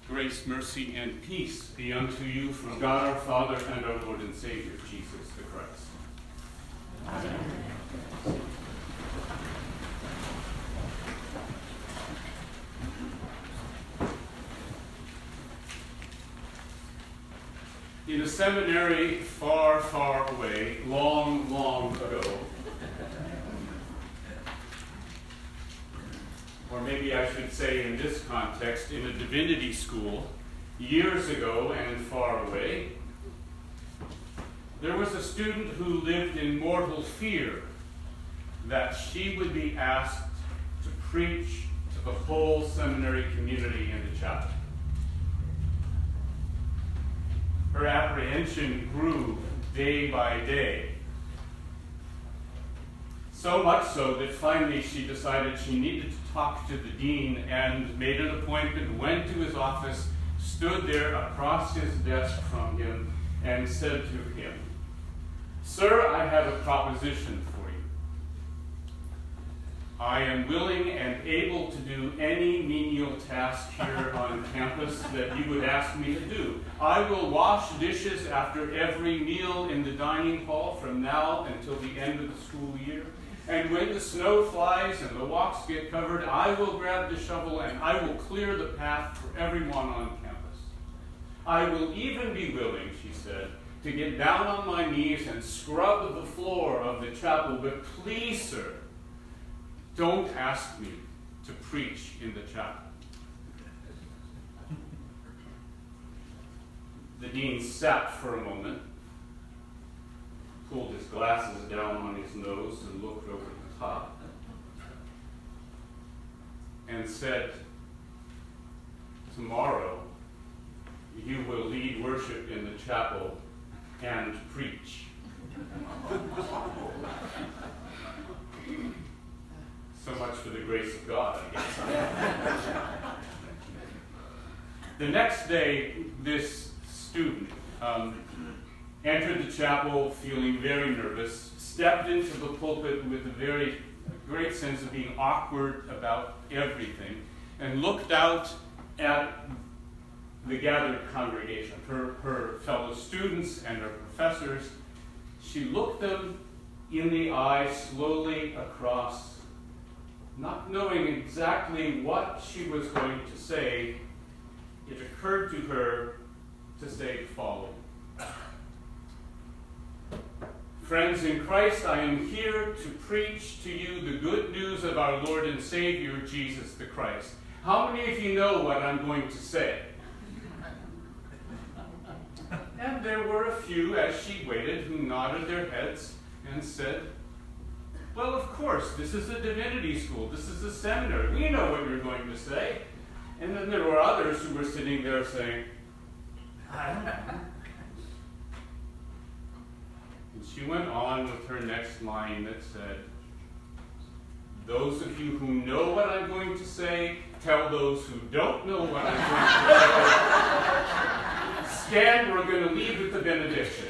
Grace, mercy, and peace be unto you from God our Father and our Lord and Savior, Jesus the Christ. Amen. In a seminary far, far away, long, long ago, or maybe I should say in this context, in a divinity school, years ago and far away, there was a student who lived in mortal fear that she would be asked to preach to the whole seminary community in the chapel. Her apprehension grew day by day. So much so that finally she decided she needed to talk to the dean and made an appointment, went to his office, stood there across his desk from him, and said to him, "Sir, I have a proposition for you. I am willing and able to do any menial task here on campus that you would ask me to do. I will wash dishes after every meal in the dining hall from now until the end of the school year. And when the snow flies and the walks get covered, I will grab the shovel and I will clear the path for everyone on campus. I will even be willing," she said, "to get down on my knees and scrub the floor of the chapel, but please, sir, don't ask me to preach in the chapel." The dean sat for a moment, pulled his glasses down on his nose and looked over the top, and said, "Tomorrow you will lead worship in the chapel and preach." So much for the grace of God, I guess. The next day, this student entered the chapel feeling very nervous, stepped into the pulpit with a great sense of being awkward about everything, and looked out at the gathered congregation, her fellow students and her professors. She looked them in the eye slowly across, not knowing exactly what she was going to say. It occurred to her to say the following: "Friends in Christ, I am here to preach to you the good news of our Lord and Savior, Jesus the Christ." How many of you know what I'm going to say? And there were a few, as she waited, who nodded their heads and said, "Well, of course, this is a divinity school. This is a seminary. We know what you're going to say." And then there were others who were sitting there saying, "I don't know." And she went on with her next line that said, "Those of you who know what I'm going to say, tell those who don't know what I'm going to say. Stan, we're going to leave with the benediction."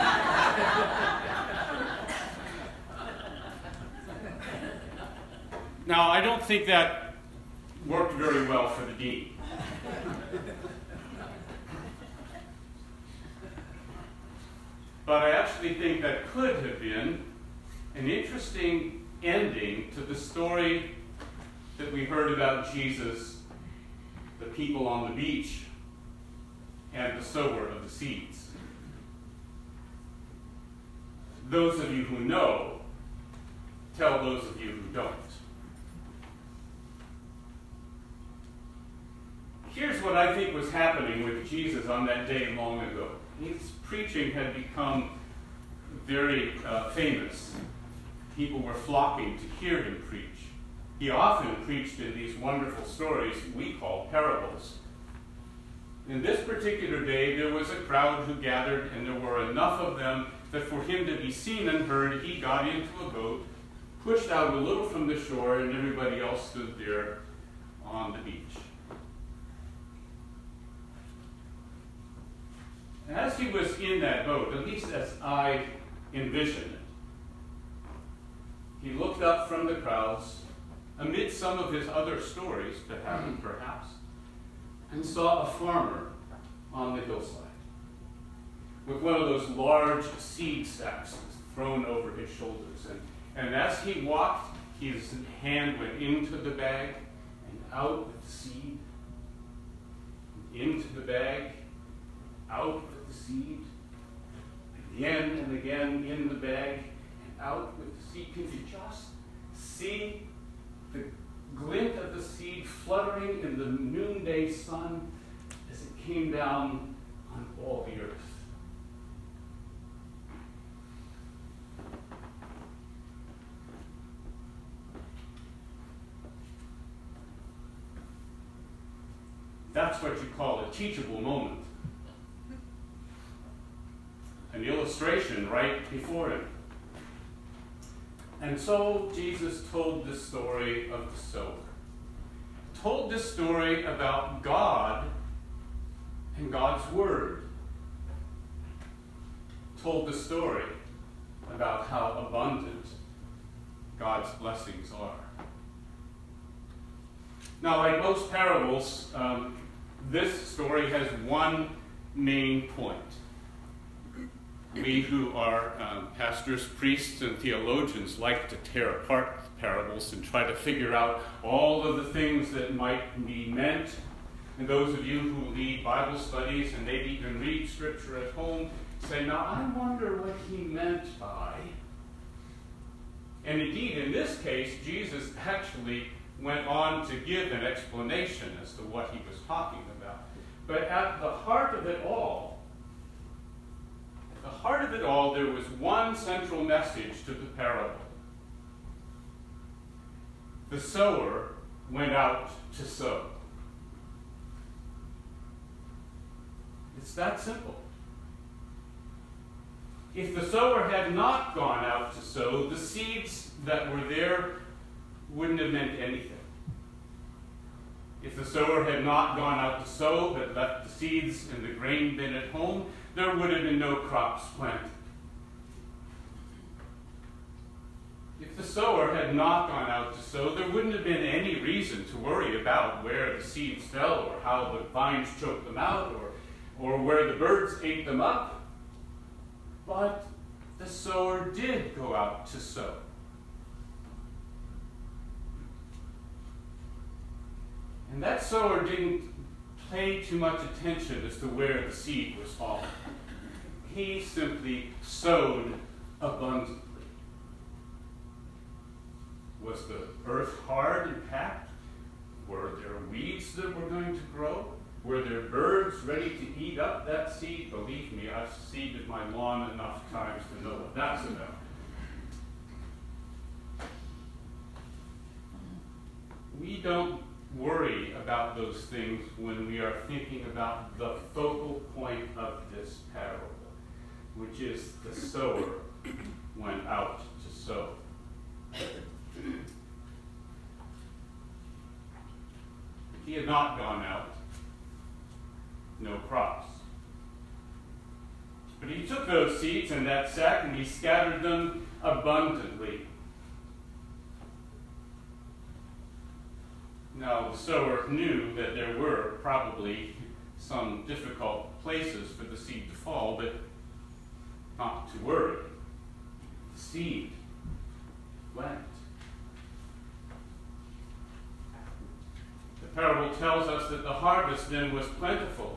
Now, I don't think that worked very well for the dean. But I actually think that could have been an interesting ending to the story that we heard about Jesus, the people on the beach, and the sower of the seeds. Those of you who know, tell those of you who don't. Here's what I think was happening with Jesus on that day long ago. His preaching had become very famous. People were flocking to hear him preach. He often preached in these wonderful stories we call parables. In this particular day, there was a crowd who gathered, and there were enough of them that for him to be seen and heard, he got into a boat, pushed out a little from the shore, and everybody else stood there on the beach. And as he was in that boat, at least as I envisioned it, he looked up from the crowds, amid some of his other stories that happened perhaps, and saw a farmer on the hillside with one of those large seed sacks thrown over his shoulders. And as he walked, his hand went into the bag and out with the seed, into the bag, out with the seed, again and again in the bag and out with the seed. Can you just see the glint of the seed fluttering in the noonday sun as it came down on all the earth? That's what you call a teachable moment. An illustration right before him. And so Jesus told this story of the sower. Told this story about God and God's Word. Told the story about how abundant God's blessings are. Now, like most parables, this story has one main point. We who are pastors, priests, and theologians like to tear apart parables and try to figure out all of the things that might be meant. And those of you who lead Bible studies and maybe even read Scripture at home say, now I wonder what he meant by. And indeed, in this case, Jesus actually went on to give an explanation as to what he was talking about. But at the heart of it all, there was one central message to the parable. The sower went out to sow. It's that simple. If the sower had not gone out to sow, the seeds that were there wouldn't have meant anything. If the sower had not gone out to sow, but left the seeds in the grain bin at home, there would have been no crops planted. If the sower had not gone out to sow, there wouldn't have been any reason to worry about where the seeds fell or how the vines choked them out or where the birds ate them up. But the sower did go out to sow. And that sower didn't pay too much attention as to where the seed was falling. He simply sowed abundantly. Was the earth hard and packed? Were there weeds that were going to grow? Were there birds ready to eat up that seed? Believe me, I've seeded my lawn enough times to know what that's about. We don't worry about those things when we are thinking about the focal point of this parable, which is the sower went out to sow. If he had not gone out, no crops. But he took those seeds in that sack and he scattered them abundantly. Now, the sower knew that there were probably some difficult places for the seed to fall, but not to worry. The seed went. The parable tells us that the harvest then was plentiful.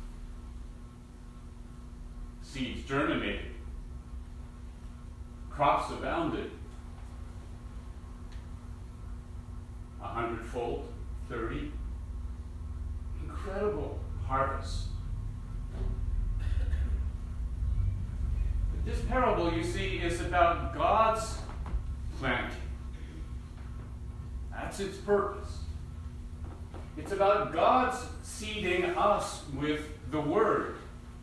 Seeds germinated. Crops abounded. 100-fold, 30. Incredible harvest. But this parable, you see, is about God's planting. That's its purpose. It's about God's seeding us with the Word.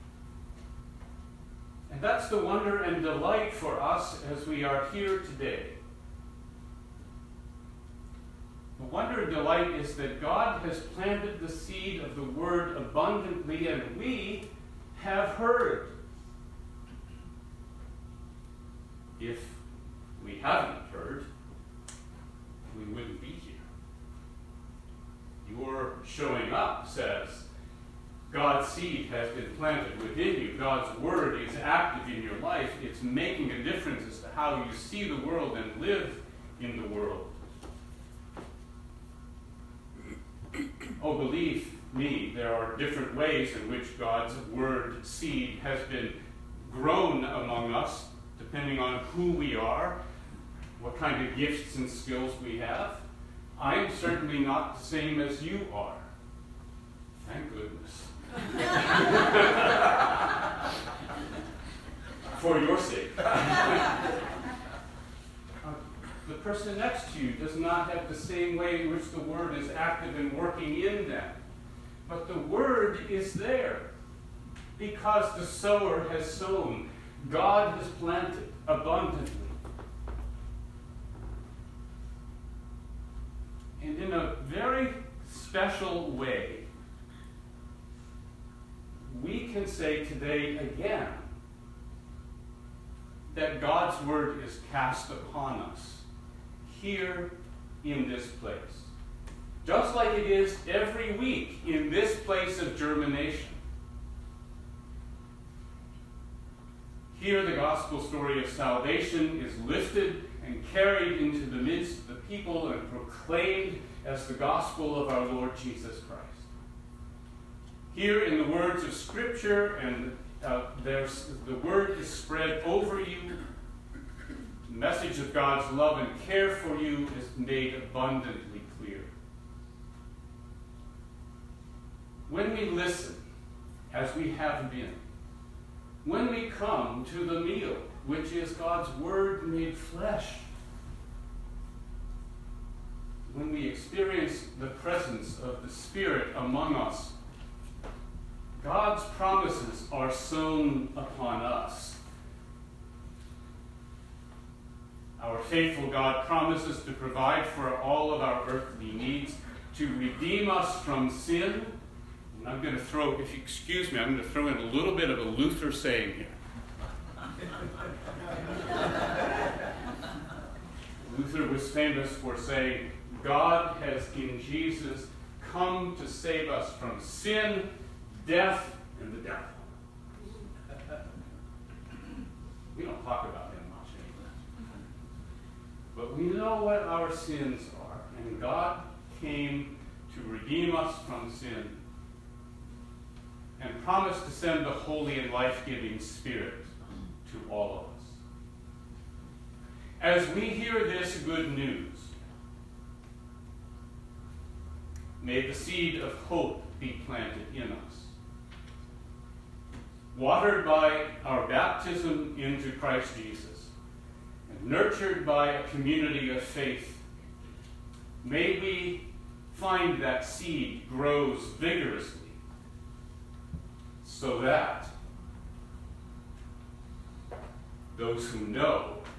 And that's the wonder and delight for us as we are here today. The wonder and delight is that God has planted the seed of the Word abundantly, and we have heard. If we haven't heard, we wouldn't be here. Your showing up says God's seed has been planted within you. God's word is active in your life. It's making a difference as to how you see the world and live in the world. Oh, believe me, there are different ways in which God's word seed has been grown among us, depending on who we are, what kind of gifts and skills we have. I am certainly not the same as you are. Thank goodness. For your sake. The person next to you does not have the same way in which the word is active and working in them. But the word is there because the sower has sown. God has planted abundantly. And in a very special way, we can say today again that God's word is cast upon us here in this place. Just like it is every week in this place of germination. Here the gospel story of salvation is lifted and carried into the midst of the people and proclaimed as the gospel of our Lord Jesus Christ. Here in the words of Scripture, and the word is spread over you. The message of God's love and care for you is made abundantly clear. When we listen, as we have been, when we come to the meal, which is God's word made flesh, when we experience the presence of the Spirit among us, God's promises are sown upon us. Our faithful God promises to provide for all of our earthly needs, to redeem us from sin. And I'm going to throw, if you excuse me, I'm going to throw in a little bit of a Luther saying here. Luther was famous for saying, God has in Jesus come to save us from sin, death, and the devil. We don't talk about him much anymore. But we know what our sins are, and God came to redeem us from sin and promised to send the Holy and life-giving Spirit to all of us. As we hear this good news, may the seed of hope be planted in us. Watered by our baptism into Christ Jesus, and nurtured by a community of faith, may we find that seed grows vigorously, so that those who know